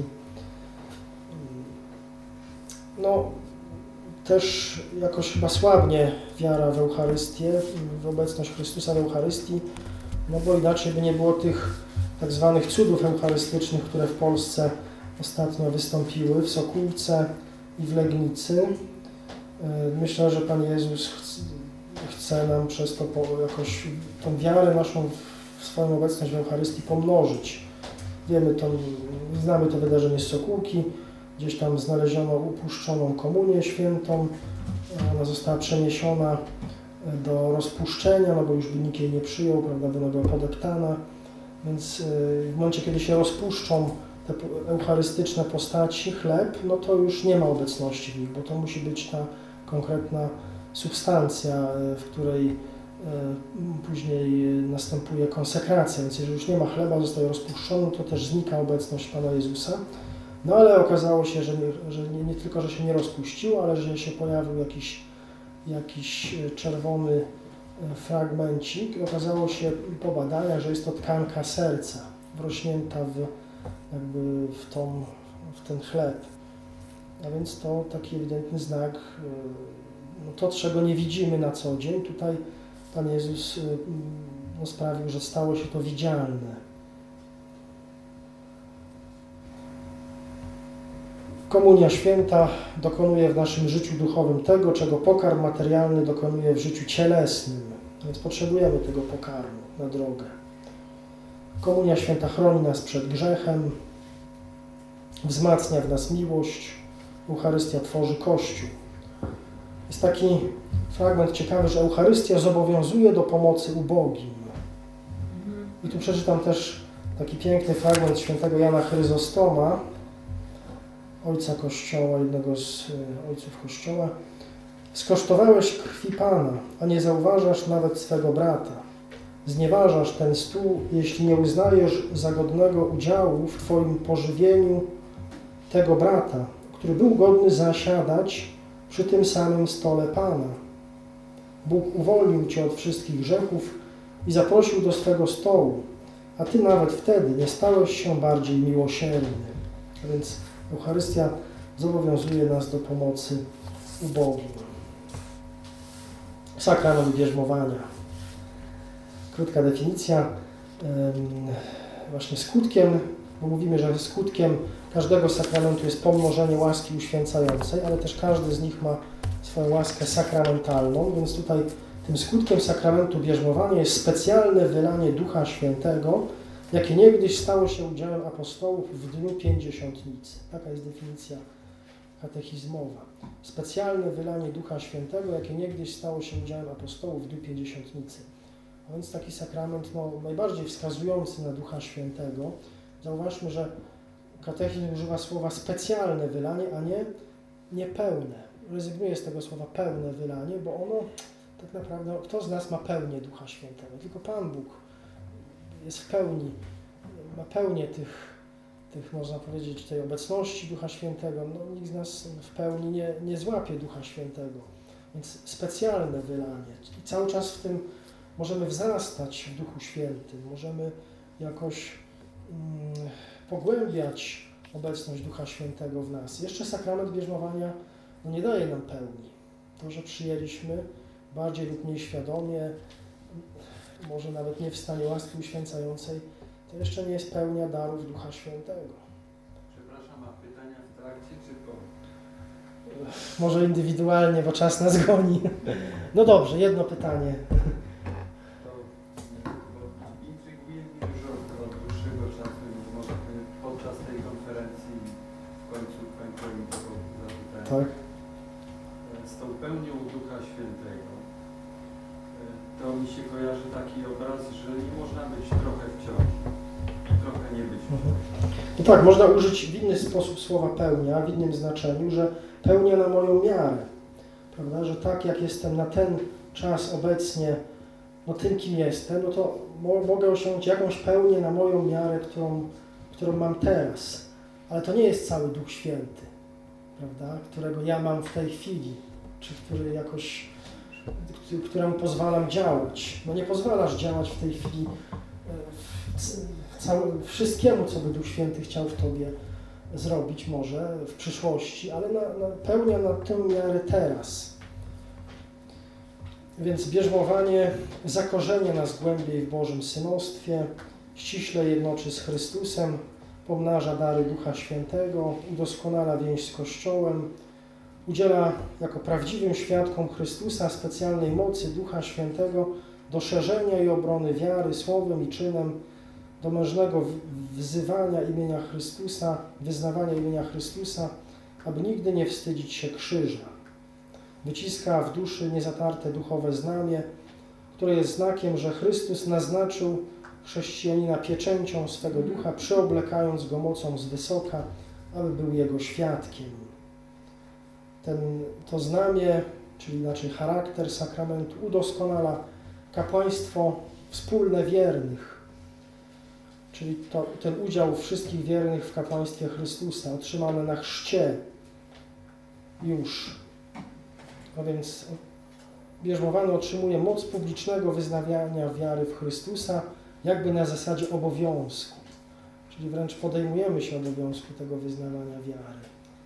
No, też jakoś chyba słabnie wiara w Eucharystię, w obecność Chrystusa w Eucharystii, no bo inaczej by nie było tych tak zwanych cudów eucharystycznych, które w Polsce ostatnio wystąpiły w Sokółce i w Legnicy. Myślę, że Pan Jezus chce nam przez to jakoś tą wiarę naszą w swoją obecność w Eucharystii pomnożyć. Wiemy to, znamy to wydarzenie z Sokółki, gdzieś tam znaleziono upuszczoną komunię świętą, ona została przeniesiona do rozpuszczenia, no bo już by nikt jej nie przyjął, prawda, bo ona była podeptana, więc w momencie, kiedy się rozpuszczą te eucharystyczne postaci, chleb, no to już nie ma obecności w nich, bo to musi być ta konkretna substancja, w której później następuje konsekracja, więc jeżeli już nie ma chleba, zostaje rozpuszczony, to też znika obecność Pana Jezusa. No ale okazało się, że nie, że nie, nie tylko, że się nie rozpuściło, ale że się pojawił jakiś, jakiś czerwony fragmencik. Okazało się po badaniach, że jest to tkanka serca wrośnięta w, jakby w, tą, w ten chleb. A więc to taki ewidentny znak, no to czego nie widzimy na co dzień. Tutaj Pan Jezus no, sprawił, że stało się to widzialne. Komunia Święta dokonuje w naszym życiu duchowym tego, czego pokarm materialny dokonuje w życiu cielesnym. Więc potrzebujemy tego pokarmu na drogę. Komunia Święta chroni nas przed grzechem, wzmacnia w nas miłość, Eucharystia tworzy Kościół. Jest taki fragment ciekawy, że Eucharystia zobowiązuje do pomocy ubogim. I tu przeczytam też taki piękny fragment świętego Jana Chryzostoma, ojca Kościoła, jednego z ojców Kościoła. Skosztowałeś krwi Pana, a nie zauważasz nawet swego brata. Znieważasz ten stół, jeśli nie uznajesz za godnego udziału w Twoim pożywieniu tego brata, który był godny zasiadać przy tym samym stole Pana. Bóg uwolnił Cię od wszystkich grzechów i zaprosił do swego stołu, a Ty nawet wtedy nie stałeś się bardziej miłosierny. A więc Eucharystia zobowiązuje nas do pomocy ubogim. Sakrament bierzmowania. Krótka definicja. Właśnie skutkiem, bo mówimy, że skutkiem każdego sakramentu jest pomnożenie łaski uświęcającej, ale też każdy z nich ma swoją łaskę sakramentalną, więc tutaj tym skutkiem sakramentu bierzmowania jest specjalne wylanie Ducha Świętego jakie niegdyś stało się udziałem apostołów w dniu Pięćdziesiątnicy. Taka jest definicja katechizmowa. Specjalne wylanie Ducha Świętego, jakie niegdyś stało się udziałem apostołów w dniu Pięćdziesiątnicy. A więc taki sakrament no, najbardziej wskazujący na Ducha Świętego. Zauważmy, że katechizm używa słowa specjalne wylanie, a nie niepełne. Rezygnuje z tego słowa pełne wylanie, bo ono tak naprawdę, kto z nas ma pełnię Ducha Świętego? Tylko Pan Bóg jest w pełni, ma pełnię tych, tych można powiedzieć, tej obecności Ducha Świętego. No, nikt z nas w pełni nie, nie złapie Ducha Świętego. Więc specjalne wylanie. I cały czas w tym możemy wzrastać w Duchu Świętym, możemy jakoś mm, pogłębiać obecność Ducha Świętego w nas. Jeszcze sakrament bierzmowania no, nie daje nam pełni. To, że przyjęliśmy bardziej lub mniej świadomie, może nawet nie w stanie łaski uświęcającej, to jeszcze nie jest pełnia darów Ducha Świętego. Przepraszam, a pytania w trakcie czy po? Może indywidualnie, bo czas nas goni. No dobrze, jedno pytanie. To bo intryguje mnie już od, od dłuższego czasu i może podczas tej konferencji w końcu kończyłem tego zapytania. Tak. Z tą pełnią Ducha Świętego to mi się kojarzy taki obraz, że nie można być trochę w ciąży, trochę nie być w ciąży. No tak, można użyć w inny sposób słowa pełnia, w innym znaczeniu, że pełnia na moją miarę, prawda, że tak jak jestem na ten czas obecnie, no tym kim jestem, no to mo mogę osiągnąć jakąś pełnię na moją miarę, którą, którą mam teraz, ale to nie jest cały Duch Święty, prawda, którego ja mam w tej chwili, czy który jakoś, któremu pozwalam działać. No nie pozwalasz działać w tej chwili całe, wszystkiemu, co by Duch Święty chciał w Tobie zrobić może w przyszłości, ale na, na pełnia na tę miarę teraz. Więc bierzmowanie zakorzenia nas głębiej w Bożym synostwie, ściśle jednoczy z Chrystusem, pomnaża dary Ducha Świętego, udoskonala więź z Kościołem, udziela jako prawdziwym świadkom Chrystusa specjalnej mocy Ducha Świętego do szerzenia i obrony wiary słowem i czynem, do mężnego wzywania imienia Chrystusa, wyznawania imienia Chrystusa, aby nigdy nie wstydzić się krzyża. Wyciska w duszy niezatarte duchowe znamie, które jest znakiem, że Chrystus naznaczył chrześcijanina pieczęcią swego ducha, przyoblekając go mocą z wysoka, aby był jego świadkiem. Ten, to znamie, czyli inaczej charakter sakramentu, udoskonala kapłaństwo wspólne wiernych, czyli to, ten udział wszystkich wiernych w kapłaństwie Chrystusa, otrzymane na chrzcie już. A więc bierzmowany otrzymuje moc publicznego wyznawiania wiary w Chrystusa, jakby na zasadzie obowiązku, czyli wręcz podejmujemy się obowiązku tego wyznawania wiary.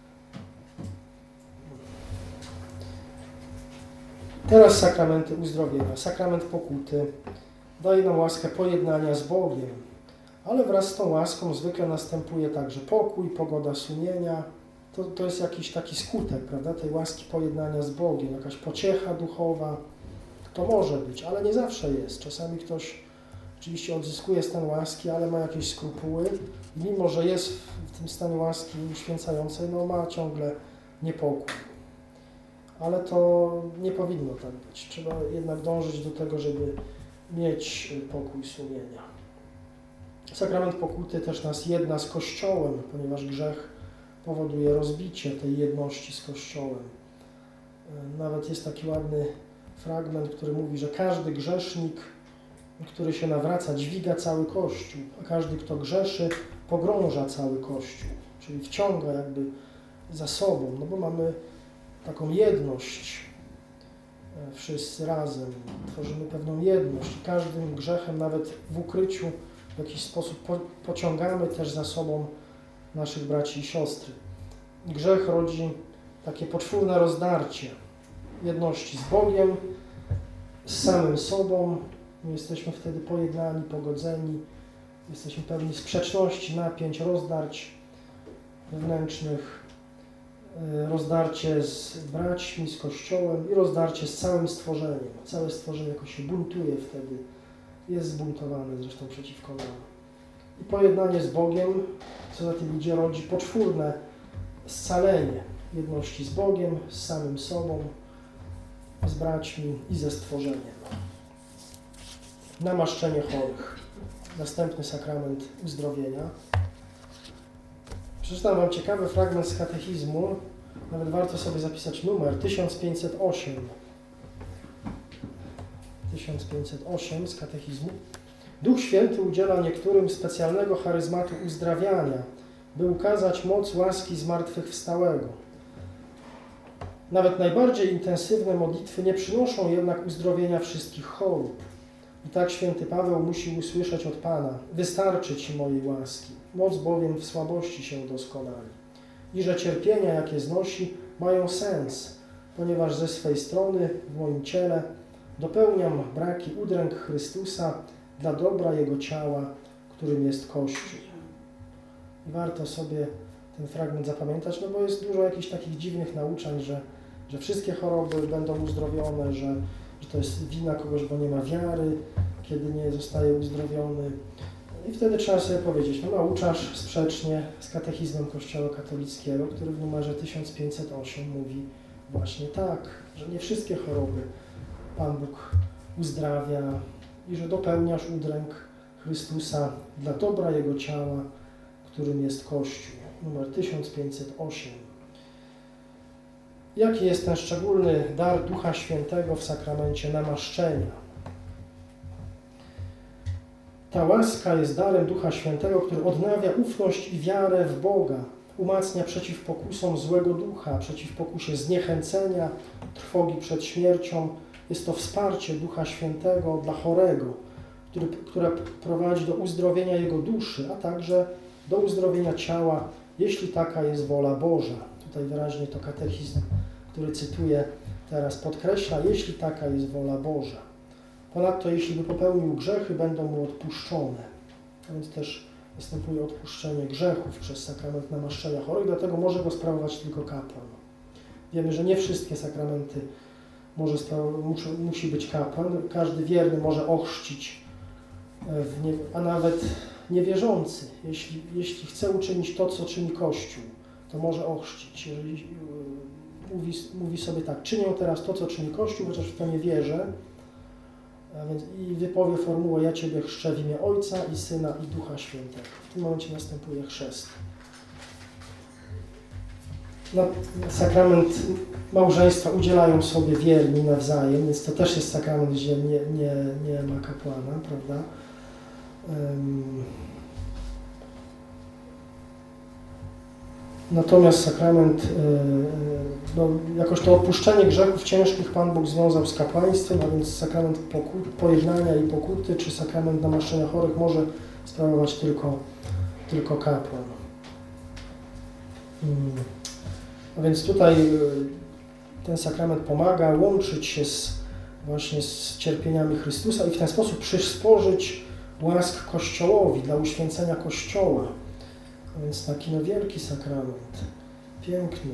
Teraz sakramenty uzdrowienia. Sakrament pokuty daje nam łaskę pojednania z Bogiem, ale wraz z tą łaską zwykle następuje także pokój, pogoda sumienia. To, to jest jakiś taki skutek, prawda, tej łaski pojednania z Bogiem, jakaś pociecha duchowa. To może być, ale nie zawsze jest. Czasami ktoś oczywiście odzyskuje stan łaski, ale ma jakieś skrupuły i mimo, że jest w tym stanie łaski uświęcającej, no ma ciągle niepokój. Ale to nie powinno tak być. Trzeba jednak dążyć do tego, żeby mieć pokój sumienia. Sakrament pokuty też nas jedna z Kościołem, ponieważ grzech powoduje rozbicie tej jedności z Kościołem. Nawet jest taki ładny fragment, który mówi, że każdy grzesznik, który się nawraca, dźwiga cały Kościół, a każdy, kto grzeszy, pogrąża cały Kościół, czyli wciąga jakby za sobą, no bo mamy taką jedność wszyscy razem, tworzymy pewną jedność i każdym grzechem, nawet w ukryciu, w jakiś sposób po, pociągamy też za sobą naszych braci i siostry. Grzech rodzi takie poczwórne rozdarcie jedności z Bogiem, z samym sobą. My jesteśmy wtedy pojednani, pogodzeni, jesteśmy pełni sprzeczności, napięć, rozdarć wewnętrznych, rozdarcie z braćmi, z Kościołem i rozdarcie z całym stworzeniem. Całe stworzenie jakoś się buntuje wtedy, jest zbuntowane zresztą przeciwko nam. I pojednanie z Bogiem, co za tym idzie, rodzi poczwórne scalenie jedności z Bogiem, z samym sobą, z braćmi i ze stworzeniem. Namaszczenie chorych. Następny sakrament uzdrowienia. Przeczytam Wam ciekawy fragment z katechizmu. Nawet warto sobie zapisać numer tysiąc pięćset osiem. tysiąc pięćset osiem z katechizmu. Duch Święty udziela niektórym specjalnego charyzmatu uzdrawiania, by ukazać moc łaski zmartwychwstałego. Nawet najbardziej intensywne modlitwy nie przynoszą jednak uzdrowienia wszystkich chorób. I tak święty Paweł musi usłyszeć od Pana: wystarczy Ci mojej łaski, moc bowiem w słabości się doskonali. I że cierpienia, jakie znosi, mają sens, ponieważ ze swej strony w moim ciele dopełniam braki udręk Chrystusa dla dobra Jego ciała, którym jest Kościół. I warto sobie ten fragment zapamiętać, no bo jest dużo jakichś takich dziwnych nauczań, że, że wszystkie choroby będą uzdrowione, że, że to jest wina kogoś, bo nie ma wiary, kiedy nie zostaje uzdrowiony. I wtedy trzeba sobie powiedzieć, no nauczasz sprzecznie z katechizmem Kościoła katolickiego, który w numerze tysiąc pięćset osiem mówi właśnie tak, że nie wszystkie choroby Pan Bóg uzdrawia i że dopełniasz udręk Chrystusa dla dobra Jego ciała, którym jest Kościół. Numer tysiąc pięćset osiem. Jaki jest ten szczególny dar Ducha Świętego w sakramencie namaszczenia? Ta łaska jest darem Ducha Świętego, który odnawia ufność i wiarę w Boga, umacnia przeciw pokusom złego ducha, przeciw pokusie zniechęcenia, trwogi przed śmiercią. Jest to wsparcie Ducha Świętego dla chorego, który, które prowadzi do uzdrowienia jego duszy, a także do uzdrowienia ciała, jeśli taka jest wola Boża. Tutaj wyraźnie to katechizm, który cytuję teraz, podkreśla, jeśli taka jest wola Boża. Ponadto, jeśli by popełnił grzechy, będą mu odpuszczone. A więc też następuje odpuszczenie grzechów przez sakrament namaszczenia chorych, dlatego może go sprawować tylko kapłan. Wiemy, że nie wszystkie sakramenty może muszą, musi być kapłan. Każdy wierny może ochrzcić, w nie, a nawet niewierzący, jeśli, jeśli chce uczynić to, co czyni Kościół, to może ochrzcić. Jeżeli mówi, mówi sobie tak, czynię teraz to, co czyni Kościół, chociaż w to nie wierzę, a więc i wypowie formułę: ja Ciebie chrzczę w imię Ojca i Syna i Ducha Świętego. W tym momencie następuje chrzest. No, sakrament małżeństwa udzielają sobie wierni nawzajem, więc to też jest sakrament, gdzie nie, nie, nie ma kapłana, prawda? Um, natomiast sakrament, no, jakoś to odpuszczenie grzechów ciężkich Pan Bóg związał z kapłaństwem, a więc sakrament pokut, pojednania i pokuty, czy sakrament namaszczenia chorych może sprawować tylko, tylko kapłan. Um. A więc tutaj ten sakrament pomaga łączyć się z, właśnie z cierpieniami Chrystusa i w ten sposób przysporzyć łask Kościołowi dla uświęcenia Kościoła. A więc taki no wielki sakrament, piękny.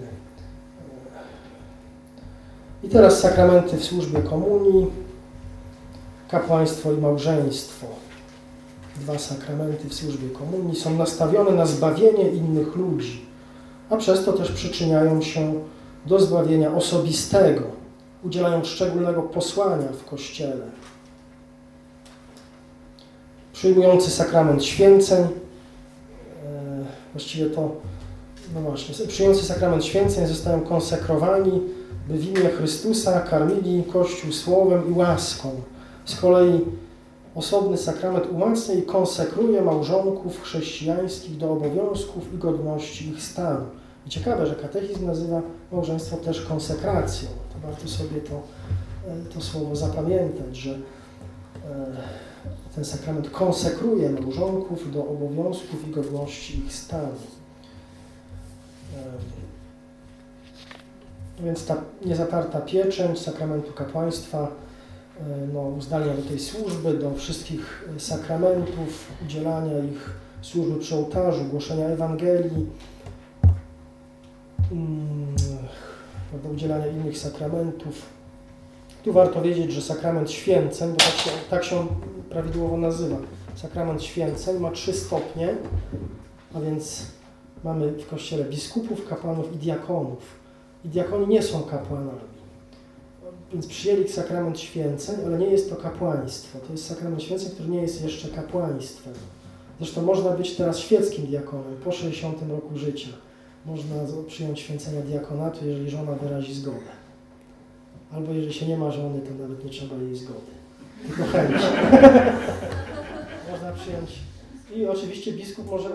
I teraz sakramenty w służbie komunii, kapłaństwo i małżeństwo. Dwa sakramenty w służbie komunii są nastawione na zbawienie innych ludzi, a przez to też przyczyniają się do zbawienia osobistego, udzielają szczególnego posłania w Kościele. Przyjmujący sakrament święceń, właściwie to, no właśnie, przyjmujący sakrament święceń zostają konsekrowani, by w imię Chrystusa karmili Kościół słowem i łaską. Z kolei osobny sakrament umacnia i konsekruje małżonków chrześcijańskich do obowiązków i godności ich stanu. I ciekawe, że katechizm nazywa małżeństwo też konsekracją. To warto sobie to, to słowo zapamiętać, że ten sakrament konsekruje małżonków do obowiązków i godności ich stanu. Więc ta niezatarta pieczęć sakramentu kapłaństwa no, uzdalnia do tej służby, do wszystkich sakramentów, udzielania ich służby przy ołtarzu, głoszenia Ewangelii, do udzielania innych sakramentów. Tu warto wiedzieć, że sakrament święceń, bo tak się, tak się prawidłowo nazywa, Sakrament święceń ma trzy stopnie, a więc mamy w Kościele biskupów, kapłanów i diakonów. I diakoni nie są kapłanami. Więc przyjęli sakrament święceń, ale nie jest to kapłaństwo. To jest sakrament święceń, który nie jest jeszcze kapłaństwem. Zresztą można być teraz świeckim diakonem po sześćdziesiątym roku życia. Można przyjąć święcenia diakonatu, jeżeli żona wyrazi zgodę. Albo jeżeli się nie ma żony, to nawet nie trzeba jej zgody. Tylko chęć. Można przyjąć. I oczywiście biskup może,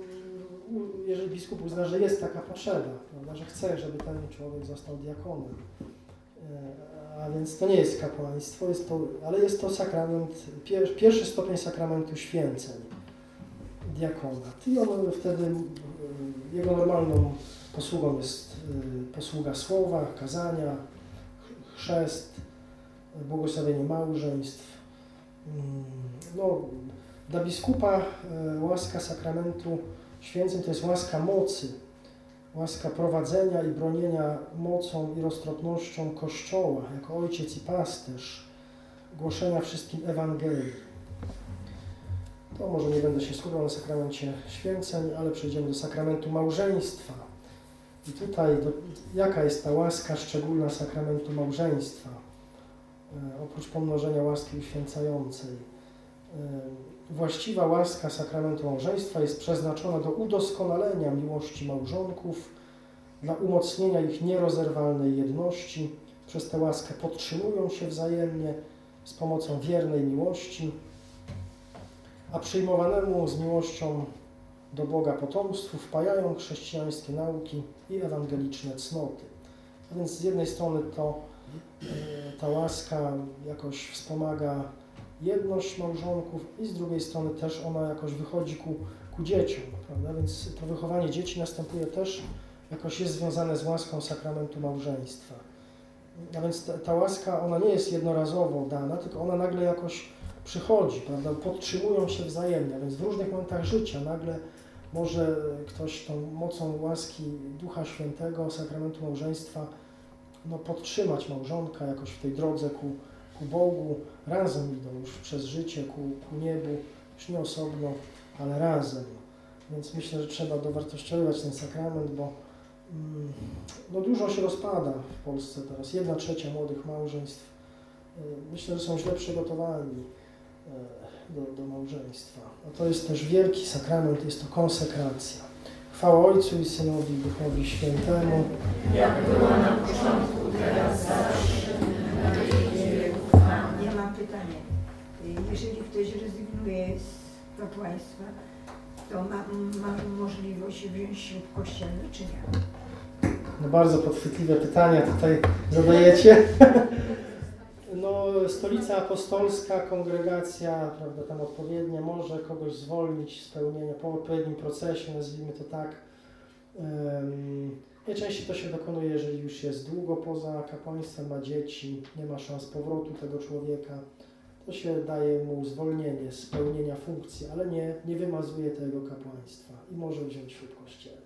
jeżeli biskup uzna, że jest taka potrzeba, prawda, że chce, żeby ten człowiek został diakonem. A więc to nie jest kapłaństwo, jest to, ale jest to sakrament, pier, pierwszy stopień sakramentu święceń, diakonat. I on wtedy, jego normalną posługą jest posługa słowa, kazania, chrzest, błogosławienie małżeństw. No, dla biskupa łaska sakramentu święceń to jest łaska mocy, łaska prowadzenia i bronienia mocą i roztropnością Kościoła, jako ojciec i pasterz, głoszenia wszystkim Ewangelii. To może nie będę się skupiał na sakramencie święceń, ale przejdziemy do sakramentu małżeństwa. I tutaj do, jaka jest ta łaska szczególna sakramentu małżeństwa? E, oprócz pomnożenia łaski uświęcającej. E, Właściwa łaska sakramentu małżeństwa jest przeznaczona do udoskonalenia miłości małżonków, dla umocnienia ich nierozerwalnej jedności. Przez tę łaskę podtrzymują się wzajemnie z pomocą wiernej miłości, a przyjmowanemu z miłością do Boga potomstwu wpajają chrześcijańskie nauki i ewangeliczne cnoty. A więc z jednej strony to ta łaska jakoś wspomaga jedność małżonków i z drugiej strony też ona jakoś wychodzi ku, ku dzieciom, prawda? Więc to wychowanie dzieci następuje też, jakoś jest związane z łaską sakramentu małżeństwa. A więc ta, ta łaska, ona nie jest jednorazowo dana, tylko ona nagle jakoś przychodzi, prawda? Podtrzymują się wzajemnie, a więc w różnych momentach życia nagle może ktoś tą mocą łaski Ducha Świętego, sakramentu małżeństwa, no, podtrzymać małżonka jakoś w tej drodze ku, ku Bogu, razem idą już przez życie, ku, ku niebu, już nie osobno, ale razem. Więc myślę, że trzeba dowartościowywać ten sakrament, bo mm, no, dużo się rozpada w Polsce teraz. Jedna trzecia młodych małżeństw, y, myślę, że są źle przygotowani y, do, do małżeństwa. A to jest też wielki sakrament, jest to konsekracja. Chwała Ojcu i Synowi i Duchowi Świętemu. Jak było na początku, teraz zawsze, na wieki wieków. Amen. Ja mam pytanie. Jeżeli ktoś rezygnuje z kapłaństwa, to ma, ma możliwość wziąć ślub kościelny, czy nie? No bardzo podchwytliwe pytania tutaj zadajecie. No, Stolica Apostolska, kongregacja, prawda, tam odpowiednia, może kogoś zwolnić z pełnienia po odpowiednim procesie, nazwijmy to tak. Um, najczęściej to się dokonuje, jeżeli już jest długo poza kapłaństwem, ma dzieci, nie ma szans powrotu tego człowieka, to się daje mu zwolnienie z pełnienia funkcji, ale nie, nie wymazuje tego kapłaństwa i może wziąć ślub kościelny.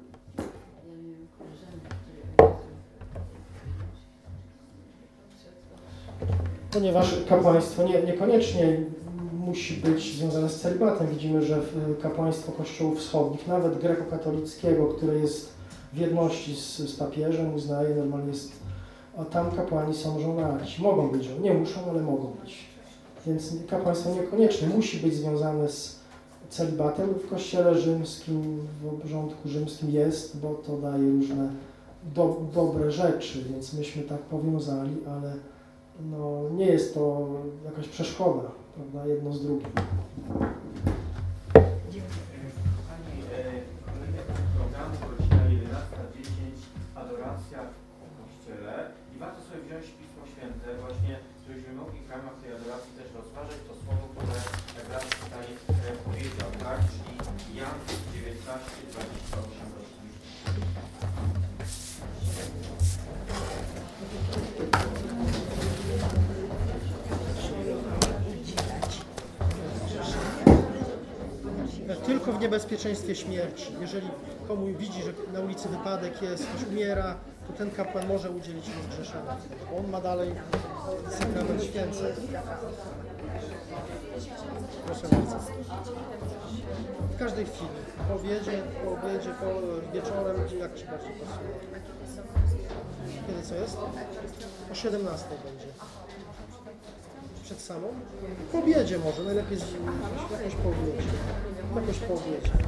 Ponieważ kapłaństwo nie, niekoniecznie musi być związane z celibatem. Widzimy, że kapłaństwo kościołów wschodnich, nawet grekokatolickiego, które jest w jedności z, z papieżem, uznaje, normalnie jest, a tam kapłani są żonaci. Mogą być żonaci, nie muszą, ale mogą być. Więc kapłaństwo niekoniecznie musi być związane z celibatem. W kościele rzymskim, w porządku rzymskim jest, bo to daje różne do, dobre rzeczy, więc myśmy tak powiązali, ale no, nie jest to jakaś przeszkoda, prawda, jedno z drugim. Kochani, kolejny programu godzina jedenasta dziesięć, adoracja w kościele i warto sobie wziąć Pismo Święte właśnie, żebyśmy mogli w ramach tej adoracji też rozważać to słowo, które jak raz tutaj powiedział, tak, czyli Jan dziewiętnaście, dwadzieścia osiem do trzydziestu. Tylko w niebezpieczeństwie śmierci. Jeżeli komuś widzi, że na ulicy wypadek jest, ktoś umiera, to ten kapłan może udzielić rozgrzeszenia. On ma dalej sakrament święceń. proszę bardzo. W każdej chwili. Po obiedzie, po obiedzie, po wieczorem, jak Ci bardziej pasuje. Kiedy co jest? O siedemnastej będzie. Przed samą? Po obiedzie może, najlepiej z, jakoś po obiedzie. Jakoś po obiedzie.